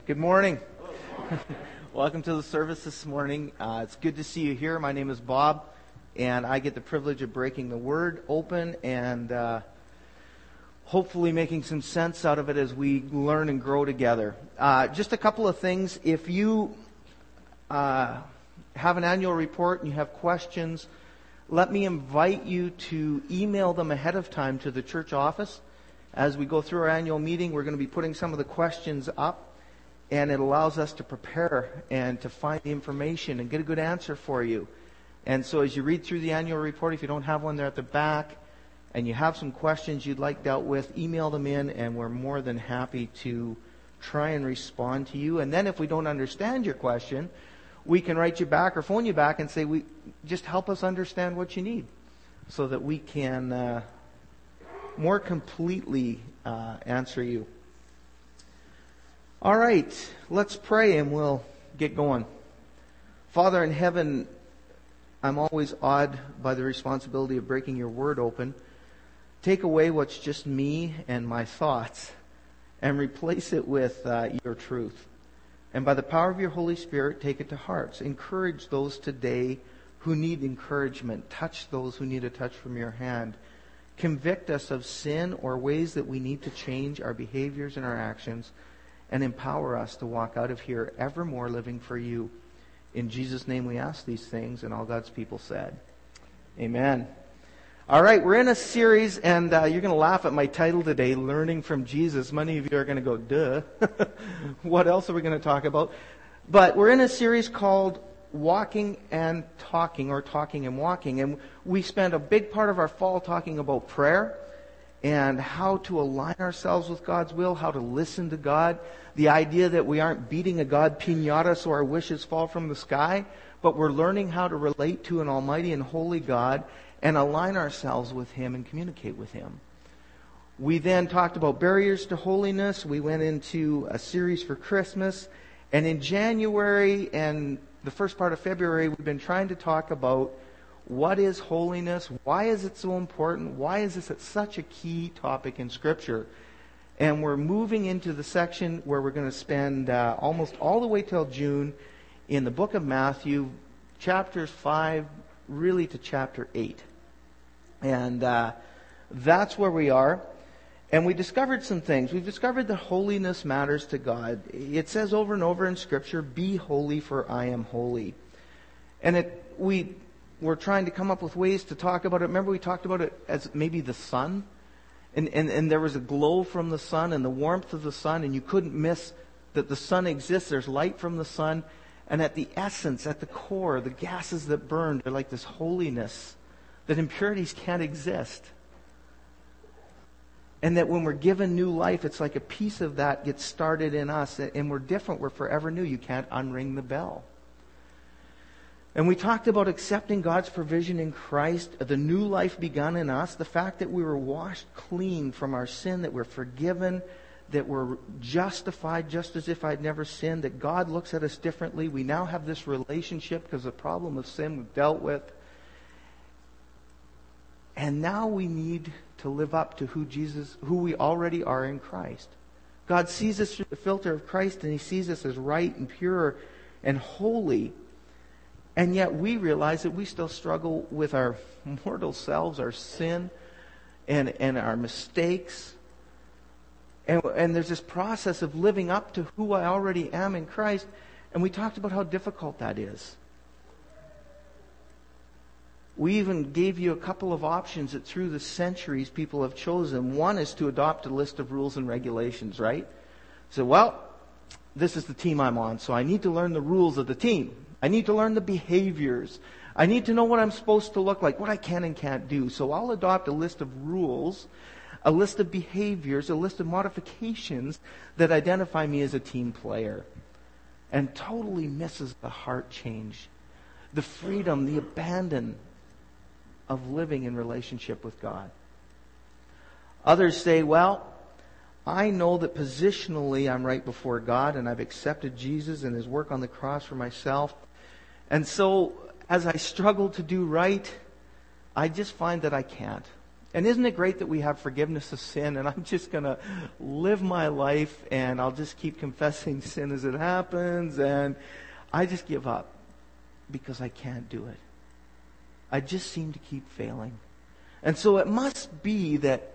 Good morning. Welcome to the service this morning. It's good to see you here. My name is Bob, and I get the privilege of breaking the Word open and hopefully making some sense out of it as we learn and grow together. Just a couple of things. If you have an annual report and you have questions, let me invite you to email them ahead of time to the church office. As we go through our annual meeting, we're going to be putting some of the questions up, and it allows us to prepare and to find the information and get a good answer for you. And so as you read through the annual report, if you don't have one there at the back, and you have some questions you'd like dealt with, email them in, and we're more than happy to try and respond to you. And then if we don't understand your question, we can write you back or phone you back and say, just help us understand what you need so that we can more completely answer you. All right, let's pray and we'll get going. Father in heaven, I'm always awed by the responsibility of breaking your word open. Take away what's just me and my thoughts and replace it with your truth. And by the power of your Holy Spirit, take it to hearts. Encourage those today who need encouragement. Touch those who need a touch from your hand. Convict us of sin or ways that we need to change our behaviors and our actions, and empower us to walk out of here ever more living for you. In Jesus' name we ask these things, and all God's people said, Amen. All right, we're in a series, and you're going to laugh at my title today, Learning from Jesus. Many of you are going to go, duh. What else are we going to talk about? But we're in a series called Walking and Talking, or Talking and Walking. And we spent a big part of our fall talking about prayer and how to align ourselves with God's will, how to listen to God. The idea that we aren't beating a God piñata so our wishes fall from the sky, but we're learning how to relate to an almighty and holy God and align ourselves with Him and communicate with Him. We then talked about barriers to holiness. We went into a series for Christmas. And in January and the first part of February, we've been trying to talk about what is holiness, why is it so important, why is this such a key topic in Scripture. And we're moving into the section where we're going to spend almost all the way till June in the book of Matthew, chapters 5 really to chapter 8. And that's where we are. And we discovered some things. We've discovered that holiness matters to God. It says over and over in Scripture, be holy for I am holy. And we're trying to come up with ways to talk about it. Remember we talked about it as maybe the sun? And there was a glow from the sun and the warmth of the sun, and you couldn't miss that the sun exists. There's light from the sun. And at the essence, at the core, the gases that burn are like this holiness, that impurities can't exist. And that when we're given new life, it's like a piece of that gets started in us, and we're different. We're forever new. You can't unring the bell. And we talked about accepting God's provision in Christ, the new life begun in us, the fact that we were washed clean from our sin, that we're forgiven, that we're justified just as if I'd never sinned, that God looks at us differently. We now have this relationship because the problem of sin we've dealt with. And now we need to live up to who we already are in Christ. God sees us through the filter of Christ, and He sees us as right and pure and holy. And yet we realize that we still struggle with our mortal selves, our sin, and our mistakes. And there's this process of living up to who I already am in Christ. And we talked about how difficult that is. We even gave you a couple of options that through the centuries people have chosen. One is to adopt a list of rules and regulations, right? So, well, this is the team I'm on, so I need to learn the rules of the team. I need to learn the behaviors. I need to know what I'm supposed to look like, what I can and can't do. So I'll adopt a list of rules, a list of behaviors, a list of modifications that identify me as a team player. And totally misses the heart change, the freedom, the abandon of living in relationship with God. Others say, well, I know that positionally I'm right before God, and I've accepted Jesus and His work on the cross for myself. And so as I struggle to do right, I just find that I can't. And isn't it great that we have forgiveness of sin, and I'm just going to live my life and I'll just keep confessing sin as it happens, and I just give up because I can't do it. I just seem to keep failing. And so it must be that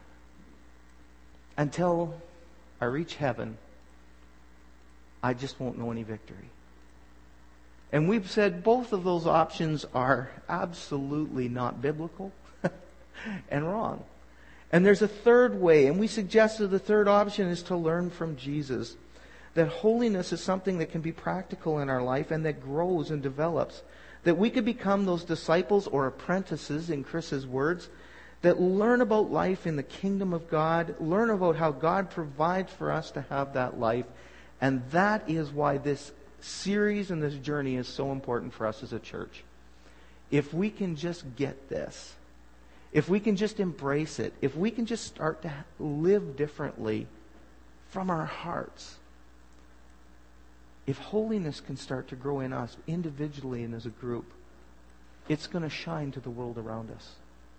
until I reach heaven, I just won't know any victory. And we've said both of those options are absolutely not biblical and wrong. And there's a third way, and we suggested the third option is to learn from Jesus. That holiness is something that can be practical in our life and that grows and develops. That we could become those disciples or apprentices, in Chris's words, that learn about life in the kingdom of God, learn about how God provides for us to have that life. And that is why this series and this journey is so important for us as a church. If we can just get this, if we can just embrace it, if we can just start to live differently from our hearts, if holiness can start to grow in us individually and as a group, it's going to shine to the world around us.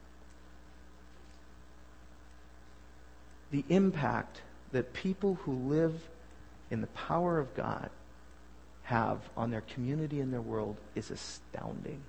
The impact that people who live in the power of God have on their community and their world is astounding.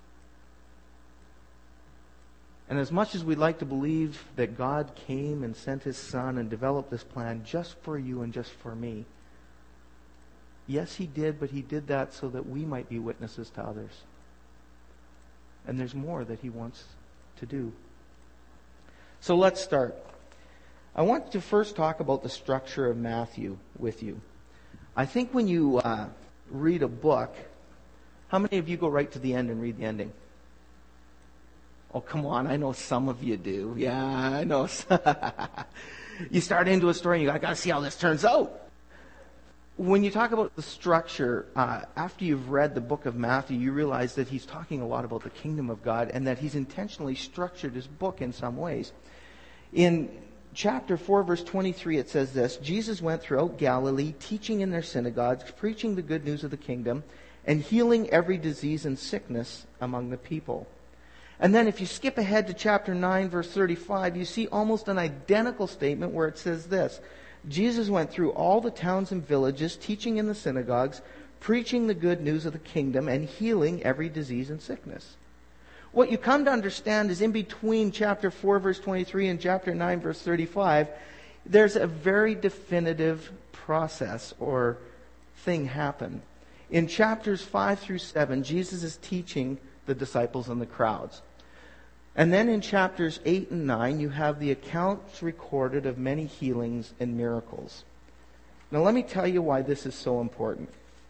And as much as we'd like to believe that God came and sent His Son and developed this plan just for you and just for me, yes, He did, but He did that so that we might be witnesses to others. And there's more that He wants to do. So let's start. I want to first talk about the structure of Matthew with you. I think when you read a book, how many of you go right to the end and read the ending? Oh, come on, I know some of you do. Yeah, I know. You start into a story and you got to see how this turns out. When you talk about the structure, after you've read the book of Matthew, you realize that he's talking a lot about the kingdom of God and that he's intentionally structured his book in some ways. In chapter 4, verse 23, it says this: Jesus went throughout Galilee, teaching in their synagogues, preaching the good news of the kingdom, and healing every disease and sickness among the people. And then if you skip ahead to chapter 9, verse 35, you see almost an identical statement where it says this: Jesus went through all the towns and villages, teaching in the synagogues, preaching the good news of the kingdom, and healing every disease and sickness. What you come to understand is in between chapter 4, verse 23 and chapter 9, verse 35, there's a very definitive process or thing happen. In chapters 5 through 7, Jesus is teaching the disciples and the crowds. And then in chapters 8 and 9, you have the accounts recorded of many healings and miracles. Now let me tell you why this is so important.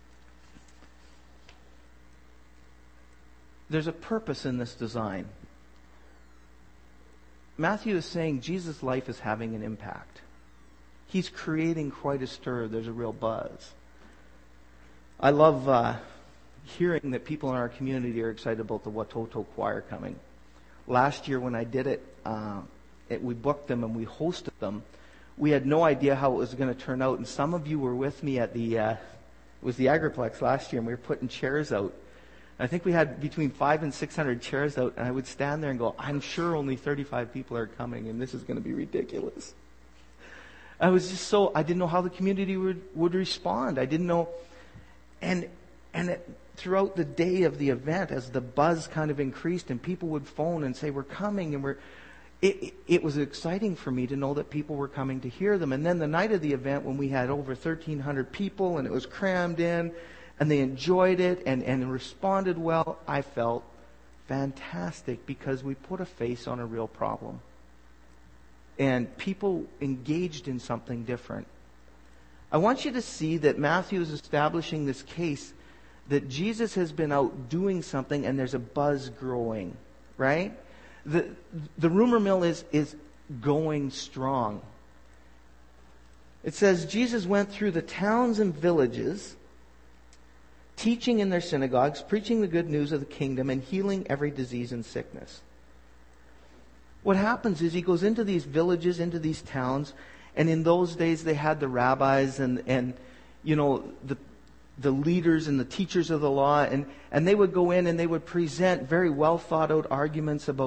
There's a purpose in this design. Matthew is saying Jesus' life is having an impact. He's creating quite a stir. There's a real buzz. I love hearing that people in our community are excited about the Watoto choir coming. Last year when I did it, we booked them and we hosted them. We had no idea how it was going to turn out. And some of you were with me at it was the Agriplex last year, and we were putting chairs out. I think we had between 500 and 600 chairs out, and I would stand there and go, I'm sure only 35 people are coming, and this is going to be ridiculous. I didn't know how the community would respond. I didn't know. Throughout the day of the event, as the buzz kind of increased and people would phone and say, we're coming, and it was exciting for me to know that people were coming to hear them. And then the night of the event, when we had over 1,300 people and it was crammed in, and they enjoyed it and responded well, I felt fantastic because we put a face on a real problem. And people engaged in something different. I want you to see that Matthew is establishing this case that Jesus has been out doing something and there's a buzz growing, right? The rumor mill is going strong. It says Jesus went through the towns and villages, teaching in their synagogues, preaching the good news of the kingdom, and healing every disease and sickness. What happens is he goes into these villages, into these towns, and in those days they had the rabbis and you know, the leaders and the teachers of the law, and they would go in and they would present very well thought out arguments about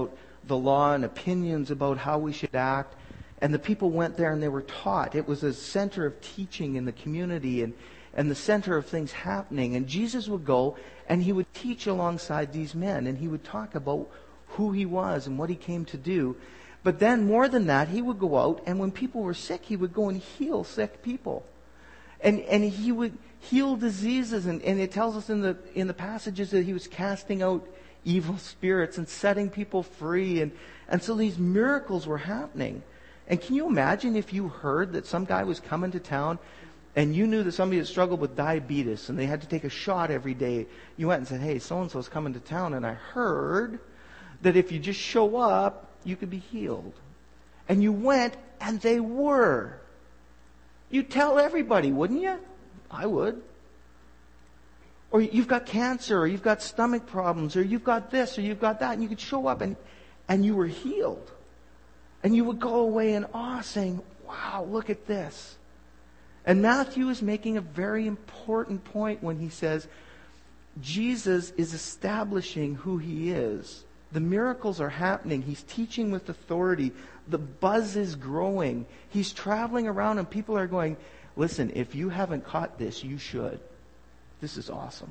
the law and opinions about how we should act. And the people went there and they were taught. It was a center of teaching in the community and the center of things happening. And Jesus would go and he would teach alongside these men. And he would talk about who he was and what he came to do. But then more than that, he would go out and when people were sick, he would go and heal sick people. And he would heal diseases. And it tells us in the passages that he was casting out evil spirits and setting people free. And so these miracles were happening. And can you imagine if you heard that some guy was coming to town and you knew that somebody that struggled with diabetes and they had to take a shot every day. You went and said, hey, so-and-so's coming to town and I heard that if you just show up, you could be healed. And you went and they were. You'd tell everybody, wouldn't you? I would. Or you've got cancer, or you've got stomach problems, or you've got this, or you've got that, and you could show up and you were healed. And you would go away in awe saying, wow, look at this. And Matthew is making a very important point when he says, Jesus is establishing who he is. The miracles are happening. He's teaching with authority. The buzz is growing. He's traveling around and people are going, listen, if you haven't caught this, you should. This is awesome.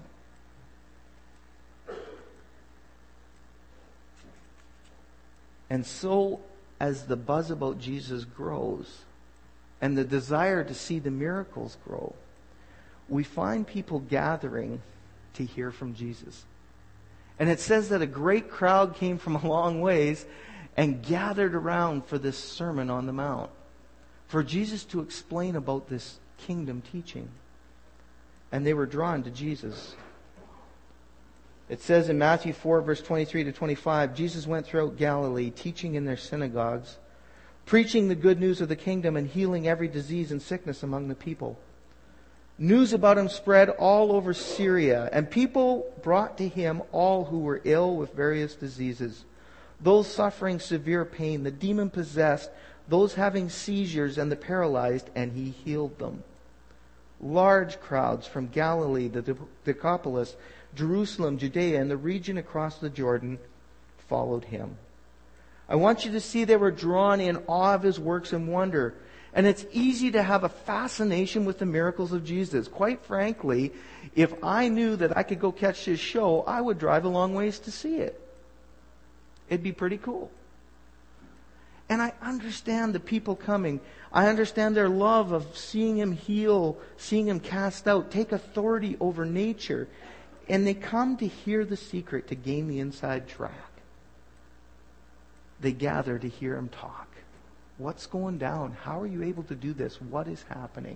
And so, as the buzz about Jesus grows, and the desire to see the miracles grow, we find people gathering to hear from Jesus. And it says that a great crowd came from a long ways and gathered around for this Sermon on the Mount, for Jesus to explain about this kingdom teaching. And they were drawn to Jesus. It says in Matthew 4, verse 23 to 25, Jesus went throughout Galilee, teaching in their synagogues, preaching the good news of the kingdom and healing every disease and sickness among the people. News about him spread all over Syria, and people brought to him all who were ill with various diseases, those suffering severe pain, the demon-possessed, those having seizures, and the paralyzed, and he healed them. Large crowds from Galilee, the Decapolis, Jerusalem, Judea, and the region across the Jordan followed him. I want you to see they were drawn in awe of his works and wonder. And it's easy to have a fascination with the miracles of Jesus. Quite frankly, if I knew that I could go catch his show, I would drive a long ways to see it. It'd be pretty cool. And I understand the people coming. I understand their love of seeing him heal, seeing him cast out, take authority over nature. And they come to hear the secret, to gain the inside track. They gather to hear him talk. What's going down? How are you able to do this? What is happening?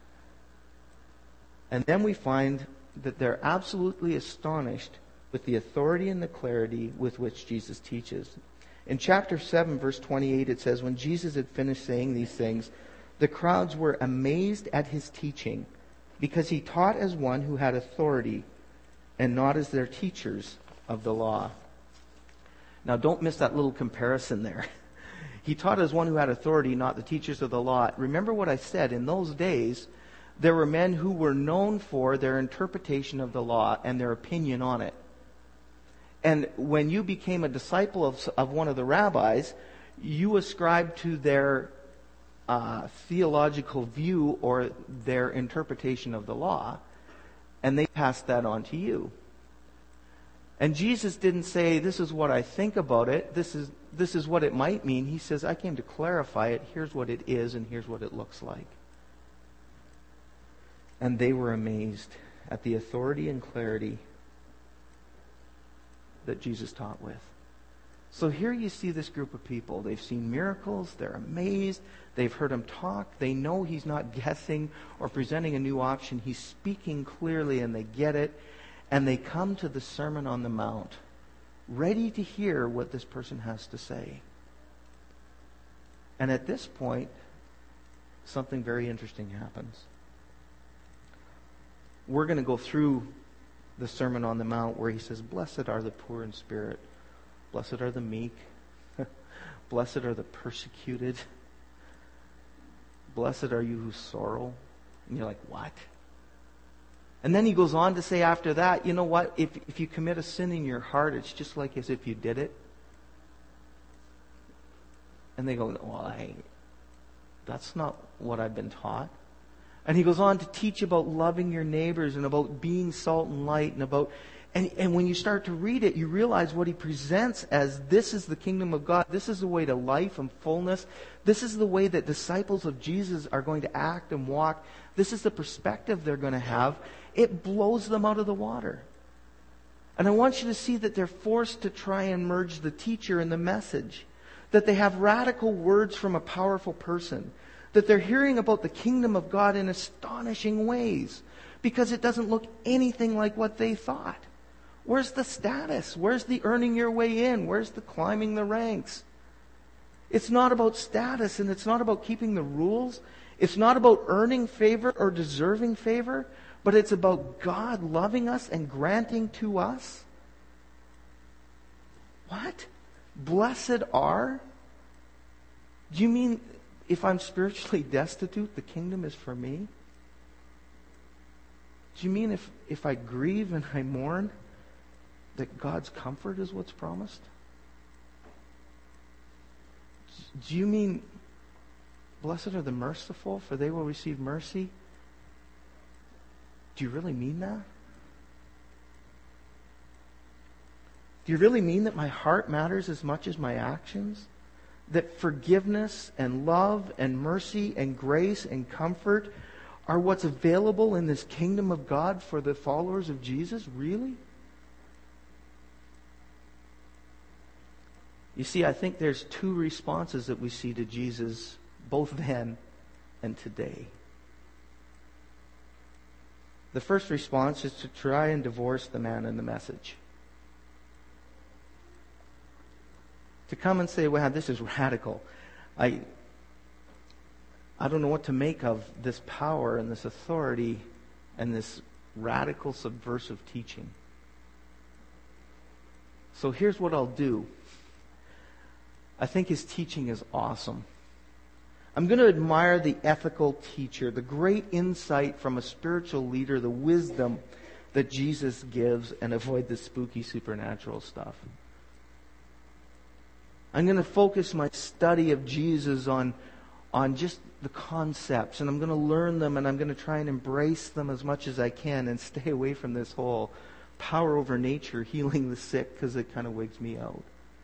And then we find that they're absolutely astonished with the authority and the clarity with which Jesus teaches. In chapter 7, verse 28, it says, when Jesus had finished saying these things, the crowds were amazed at his teaching, because he taught as one who had authority and not as their teachers of the law. Now, don't miss that little comparison there. He taught as one who had authority, not the teachers of the law. Remember what I said. In those days, there were men who were known for their interpretation of the law and their opinion on it. And when you became a disciple of one of the rabbis, you ascribed to their theological view or their interpretation of the law, and they passed that on to you. And Jesus didn't say, this is what I think about it, this is what it might mean. He says, I came to clarify it. Here's what it is, and here's what it looks like. And they were amazed at the authority and clarity that Jesus taught with. So here you see this group of people. They've seen miracles. They're amazed. They've heard him talk. They know he's not guessing or presenting a new option. He's speaking clearly, and they get it. And they come to the Sermon on the Mount, ready to hear what this person has to say. And at this point, something very interesting happens. We're going to go through the Sermon on the Mount where he says, blessed are the poor in spirit. Blessed are the meek. Blessed are the persecuted. Blessed are you who sorrow. And you're like, what? And then he goes on to say after that, you know what? If you commit a sin in your heart, it's just like as if you did it. And they go, well, that's not what I've been taught. And he goes on to teach about loving your neighbors and about being salt and light and about... And when you start to read it, you realize what he presents as this is the kingdom of God. This is the way to life and fullness. This is the way that disciples of Jesus are going to act and walk. This is the perspective they're going to have. It blows them out of the water. And I want you to see that they're forced to try and merge the teacher and the message. That they have radical words from a powerful person. That they're hearing about the kingdom of God in astonishing ways. Because it doesn't look anything like what they thought. Where's the status? Where's the earning your way in? Where's the climbing the ranks? It's not about status, and it's not about keeping the rules. It's not about earning favor or deserving favor, but it's about God loving us and granting to us. What? Blessed are? Do you mean if I'm spiritually destitute, the kingdom is for me? Do you mean if I grieve and I mourn, that God's comfort is what's promised? Do you mean, blessed are the merciful, for they will receive mercy? Do you really mean that? Do you really mean that my heart matters as much as my actions? That forgiveness and love and mercy and grace and comfort are what's available in this kingdom of God for the followers of Jesus? Really? You see, I think there's two responses that we see to Jesus, both then and today. The first response is to try and divorce the man and the message. To come and say, well, this is radical. I don't know what to make of this power and this authority and this radical subversive teaching. So here's what I'll do. I think his teaching is awesome. I'm going to admire the ethical teacher, the great insight from a spiritual leader, the wisdom that Jesus gives, and avoid the spooky supernatural stuff. I'm going to focus my study of Jesus on just the concepts, and I'm going to learn them, and I'm going to try and embrace them as much as I can and stay away from this whole power over nature, healing the sick, because it kind of wigs me out.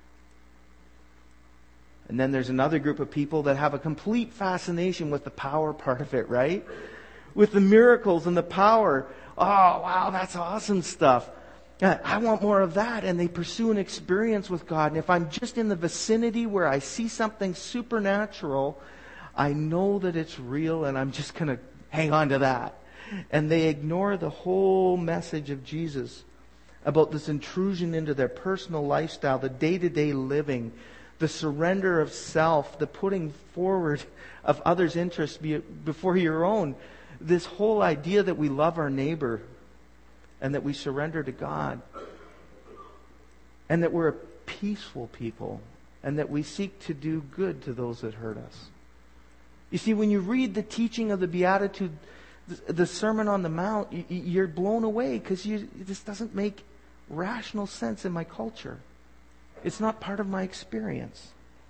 And then there's another group of people that have a complete fascination with the power part of it, right? With the miracles and the power. Oh, wow, that's awesome stuff. I want more of that. And they pursue an experience with God. And if I'm just in the vicinity where I see something supernatural, I know that it's real and I'm just going to hang on to that. And they ignore the whole message of Jesus about this intrusion into their personal lifestyle, the day-to-day living, the surrender of self, the putting forward of others' interests before your own. This whole idea that we love our neighbor and that we surrender to God and that we're a peaceful people and that we seek to do good to those that hurt us. You see, when you read the teaching of the Beatitude, the Sermon on the Mount, you're blown away because this doesn't make rational sense in my culture. It's not part of my experience.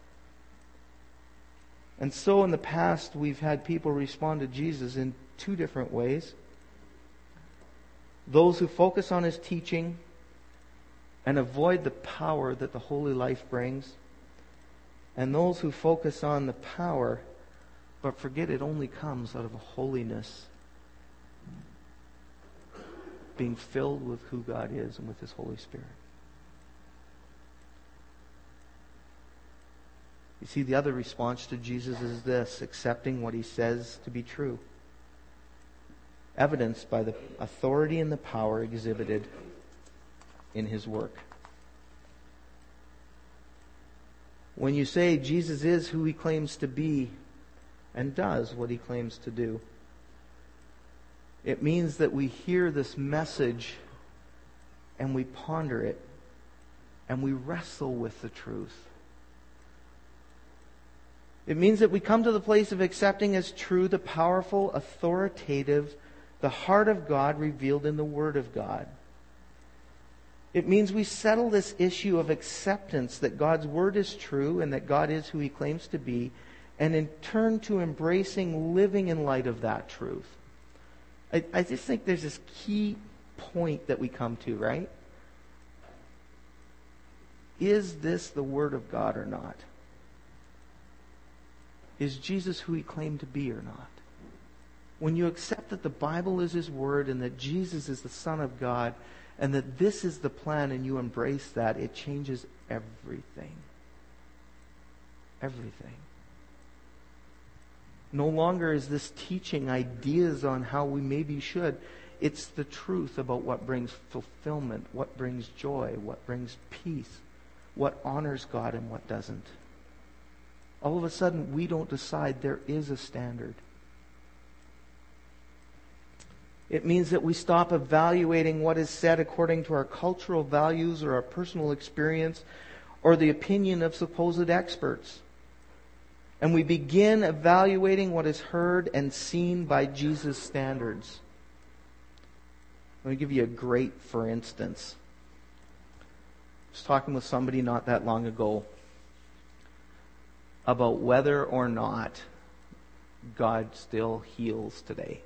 And so in the past, we've had people respond to Jesus in two different ways. Those who focus on his teaching and avoid the power that the holy life brings. And those who focus on the power but forget it only comes out of a holiness, being filled with who God is and with his Holy Spirit. You see, the other response to Jesus is this: accepting what he says to be true, evidenced by the authority and the power exhibited in his work. When you say Jesus is who he claims to be and does what he claims to do, it means that we hear this message and we ponder it and we wrestle with the truth. It means that we come to the place of accepting as true the powerful, authoritative, the heart of God revealed in the Word of God. It means we settle this issue of acceptance that God's Word is true and that God is who He claims to be, and in turn to embracing living in light of that truth. I just think there's this key point that we come to, right? Is this the Word of God or not? Is Jesus who He claimed to be or not? When you accept that the Bible is His Word and that Jesus is the Son of God and that this is the plan and you embrace that, it changes everything. Everything. No longer is this teaching ideas on how we maybe should. It's the truth about what brings fulfillment, what brings joy, what brings peace, what honors God and what doesn't. All of a sudden, we don't decide. There is a standard. It means that we stop evaluating what is said according to our cultural values or our personal experience or the opinion of supposed experts. And we begin evaluating what is heard and seen by Jesus' standards. Let me give you a great for instance. I was talking with somebody not that long ago about whether or not God still heals today.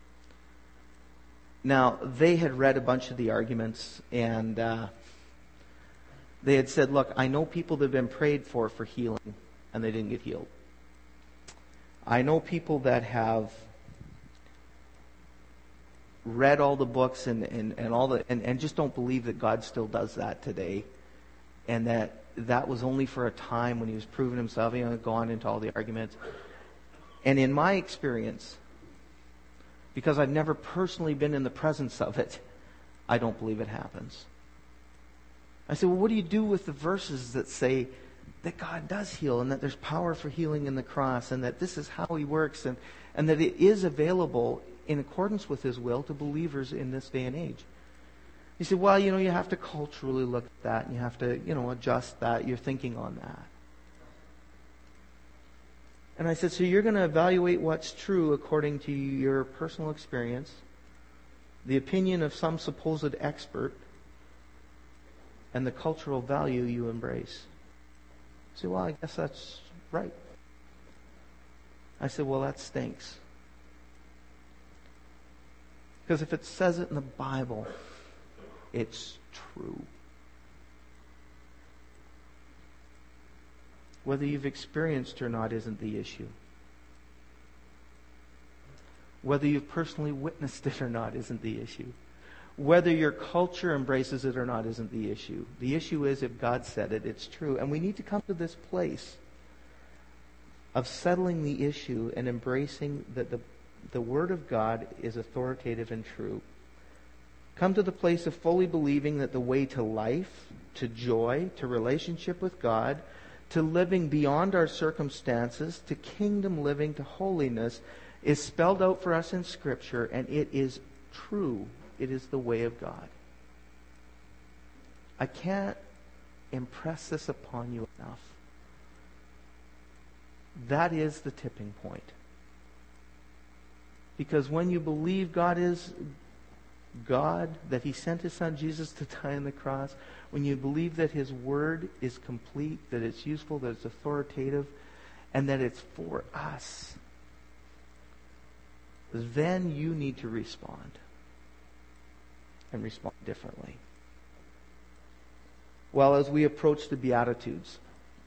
Now, they had read a bunch of the arguments, and they had said, look, I know people that have been prayed for healing, and they didn't get healed. I know people that have read all the books and just don't believe that God still does that today, and that was only for a time when He was proving Himself. He go on into all the arguments. And in my experience, because I've never personally been in the presence of it, I don't believe it happens. I said, well, what do you do with the verses that say that God does heal and that there's power for healing in the cross and that this is how He works and that it is available in accordance with His will to believers in this day and age? He said, well, you have to culturally look at that and you have to, adjust that, your thinking on that. And I said, so you're going to evaluate what's true according to your personal experience, the opinion of some supposed expert, and the cultural value you embrace. I said, well, I guess that's right. I said, well, that stinks. Because if it says it in the Bible, it's true. Whether you've experienced or not isn't the issue. Whether you've personally witnessed it or not isn't the issue. Whether your culture embraces it or not isn't the issue. The issue is if God said it, it's true. And we need to come to this place of settling the issue and embracing that the Word of God is authoritative and true. Come to the place of fully believing that the way to life, to joy, to relationship with God, to living beyond our circumstances, to kingdom living, to holiness, is spelled out for us in Scripture, and it is true. It is the way of God. I can't impress this upon you enough. That is the tipping point. Because when you believe God is God, that He sent His Son Jesus to die on the cross, when you believe that His Word is complete, that it's useful, that it's authoritative, and that it's for us, then you need to respond. And respond differently. Well, as we approach the Beatitudes,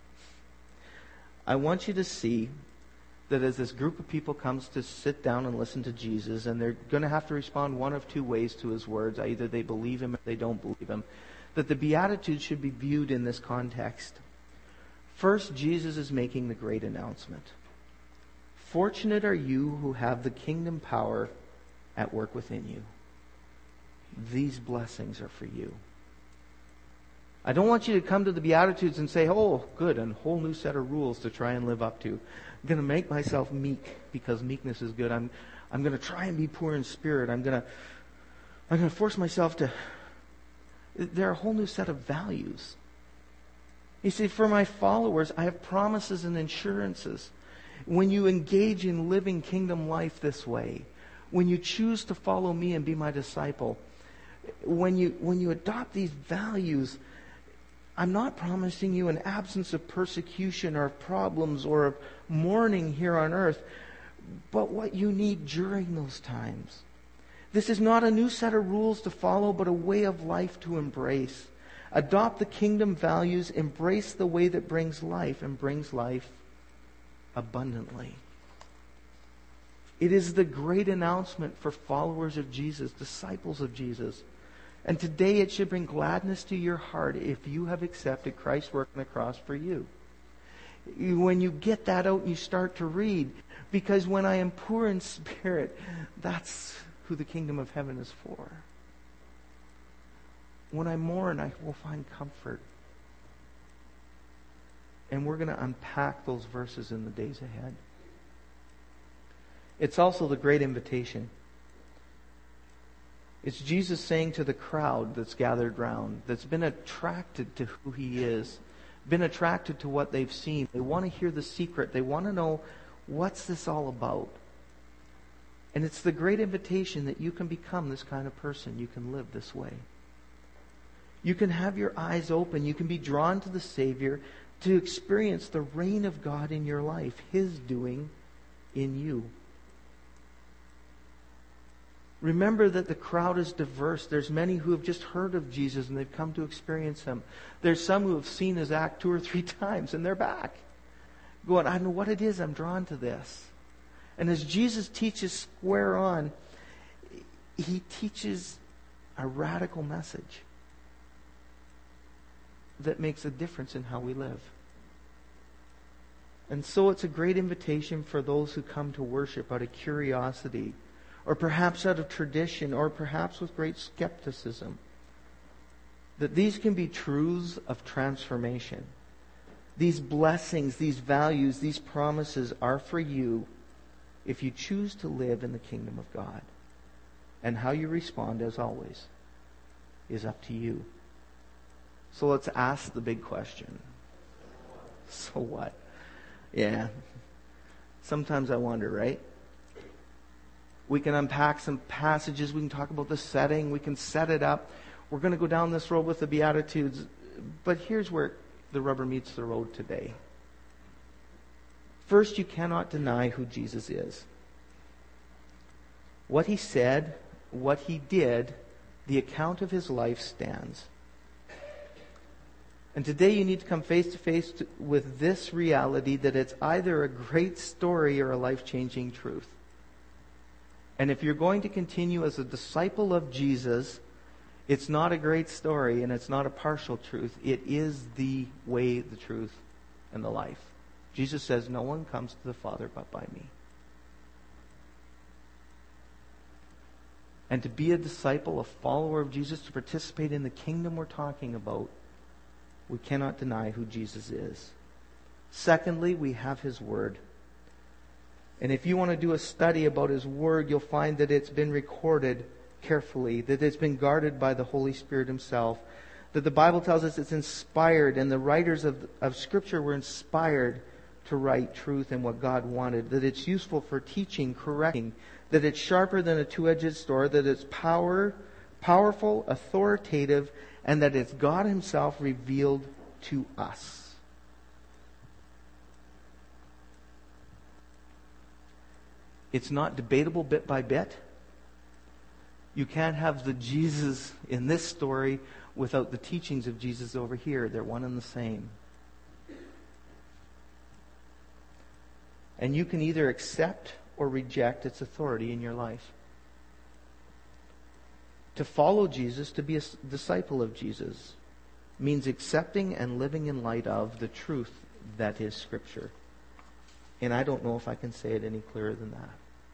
I want you to see that as this group of people comes to sit down and listen to Jesus, and they're going to have to respond one of two ways to His words, either they believe Him or they don't believe Him, that the Beatitudes should be viewed in this context. First, Jesus is making the great announcement. Fortunate are you who have the kingdom power at work within you. These blessings are for you. I don't want you to come to the Beatitudes and say, oh, good, a whole new set of rules to try and live up to. I'm going to make myself meek because meekness is good. I'm going to try and be poor in spirit. I'm going to force myself to... They're a whole new set of values. You see, for my followers, I have promises and assurances. When you engage in living kingdom life this way, when you choose to follow me and be my disciple, When you adopt these values, I'm not promising you an absence of persecution or problems or of mourning here on earth, but what you need during those times. This is not a new set of rules to follow, but a way of life to embrace. Adopt the kingdom values, embrace the way that brings life and brings life abundantly. It is the great announcement for followers of Jesus, disciples of Jesus. And today it should bring gladness to your heart if you have accepted Christ's work on the cross for you. When you get that out and you start to read, because when I am poor in spirit, that's who the kingdom of heaven is for. When I mourn, I will find comfort. And we're going to unpack those verses in the days ahead. It's also the great invitation. It's Jesus saying to the crowd that's gathered round, that's been attracted to who He is, been attracted to what they've seen. They want to hear the secret. They want to know, what's this all about? And it's the great invitation that you can become this kind of person. You can live this way. You can have your eyes open. You can be drawn to the Savior to experience the reign of God in your life, His doing in you. Remember that the crowd is diverse. There's many who have just heard of Jesus and they've come to experience Him. There's some who have seen His act 2 or 3 times and they're back, going, I don't know what it is, I'm drawn to this. And as Jesus teaches square on, He teaches a radical message that makes a difference in how we live. And so it's a great invitation for those who come to worship out of curiosity, or perhaps out of tradition, or perhaps with great skepticism, that these can be truths of transformation. These blessings, these values, these promises are for you if you choose to live in the kingdom of God. And how you respond, as always, is up to you. So let's ask the big question. So what? Yeah. Sometimes I wonder, right? We can unpack some passages. We can talk about the setting. We can set it up. We're going to go down this road with the Beatitudes. But here's where the rubber meets the road today. First, you cannot deny who Jesus is. What He said, what He did, the account of His life stands. And today you need to come face to face with this reality that it's either a great story or a life-changing truth. And if you're going to continue as a disciple of Jesus, it's not a great story and it's not a partial truth. It is the way, the truth, and the life. Jesus says, no one comes to the Father but by me. And to be a disciple, a follower of Jesus, to participate in the kingdom we're talking about, we cannot deny who Jesus is. Secondly, we have His Word. And if you want to do a study about His Word, you'll find that it's been recorded carefully, that it's been guarded by the Holy Spirit Himself, that the Bible tells us it's inspired, and the writers of Scripture were inspired to write truth and what God wanted, that it's useful for teaching, correcting, that it's sharper than a two-edged sword, that it's powerful, authoritative, and that it's God Himself revealed to us. It's not debatable bit by bit. You can't have the Jesus in this story without the teachings of Jesus over here. They're one and the same. And you can either accept or reject its authority in your life. To follow Jesus, to be a disciple of Jesus, means accepting and living in light of the truth that is Scripture. And I don't know if I can say it any clearer than that.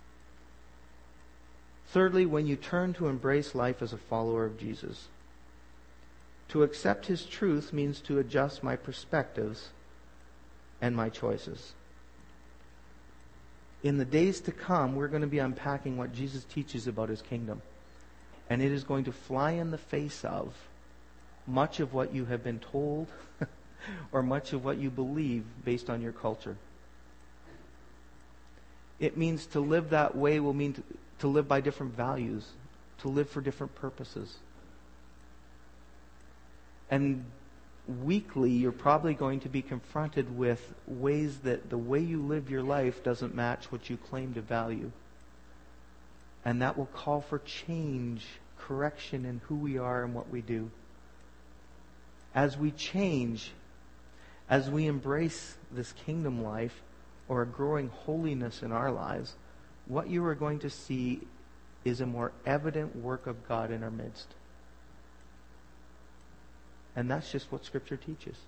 Thirdly, when you turn to embrace life as a follower of Jesus, to accept His truth means to adjust my perspectives and my choices. In the days to come, we're going to be unpacking what Jesus teaches about His kingdom. And it is going to fly in the face of much of what you have been told or much of what you believe based on your culture. It means to live that way will mean to live by different values, to live for different purposes. And weekly, you're probably going to be confronted with ways that the way you live your life doesn't match what you claim to value. And that will call for change, correction in who we are and what we do. As we change, as we embrace this kingdom life or a growing holiness in our lives, what you are going to see is a more evident work of God in our midst. And that's just what Scripture teaches.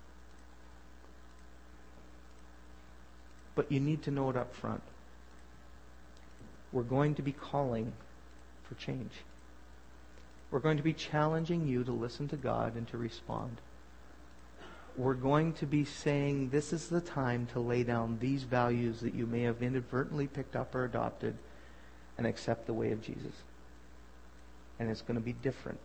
But you need to know it up front. We're going to be calling for change. We're going to be challenging you to listen to God and to respond. We're going to be saying this is the time to lay down these values that you may have inadvertently picked up or adopted and accept the way of Jesus. And it's going to be different.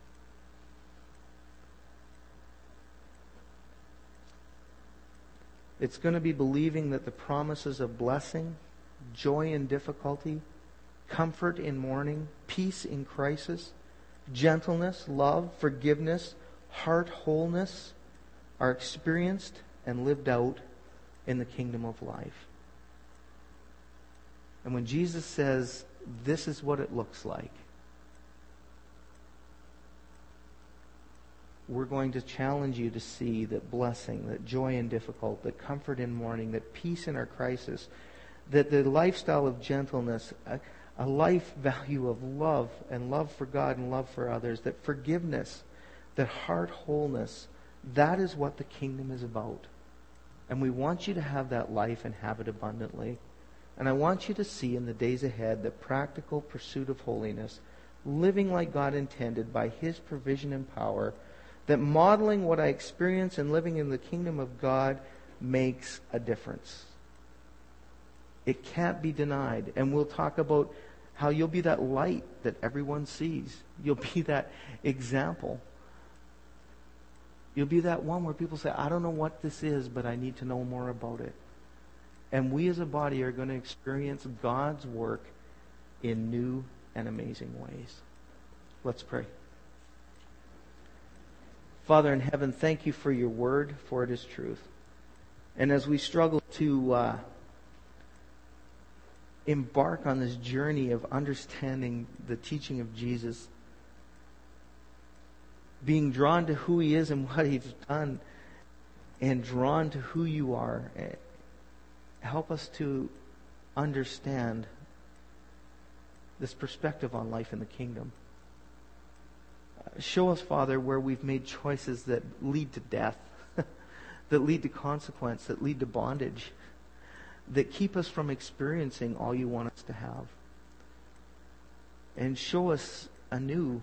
It's going to be believing that the promises of blessing, joy in difficulty, comfort in mourning, peace in crisis, gentleness, love, forgiveness, heart wholeness are experienced and lived out in the kingdom of life. And when Jesus says, this is what it looks like, we're going to challenge you to see that blessing, that joy in difficult, that comfort in mourning, that peace in our crisis, that the lifestyle of gentleness, a life value of love and love for God and love for others, that forgiveness, that heart wholeness, that is what the kingdom is about. And we want you to have that life and have it abundantly. And I want you to see in the days ahead the practical pursuit of holiness, living like God intended by His provision and power, that modeling what I experience and living in the kingdom of God makes a difference. It can't be denied. And we'll talk about how you'll be that light that everyone sees. You'll be that example. You'll be that one where people say, I don't know what this is, but I need to know more about it. And we as a body are going to experience God's work in new and amazing ways. Let's pray. Father in heaven, thank you for your word, for it is truth. And as we struggle to embark on this journey of understanding the teaching of Jesus, being drawn to who He is and what He's done, and drawn to who you are, help us to understand this perspective on life in the kingdom. Show us, Father, where we've made choices that lead to death, that lead to consequence, that lead to bondage, that keep us from experiencing all you want us to have. And show us anew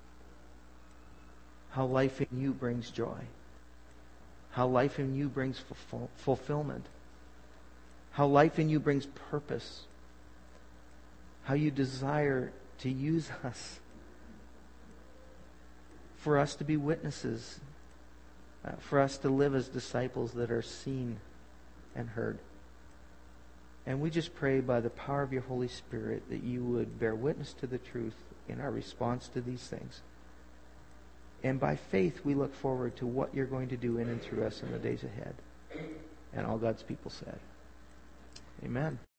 how life in you brings joy, how life in you brings fulfillment, how life in you brings purpose, how you desire to use us for us to be witnesses, for us to live as disciples that are seen and heard. And we just pray by the power of your Holy Spirit that you would bear witness to the truth in our response to these things. And by faith, we look forward to what you're going to do in and through us in the days ahead. And all God's people said, amen.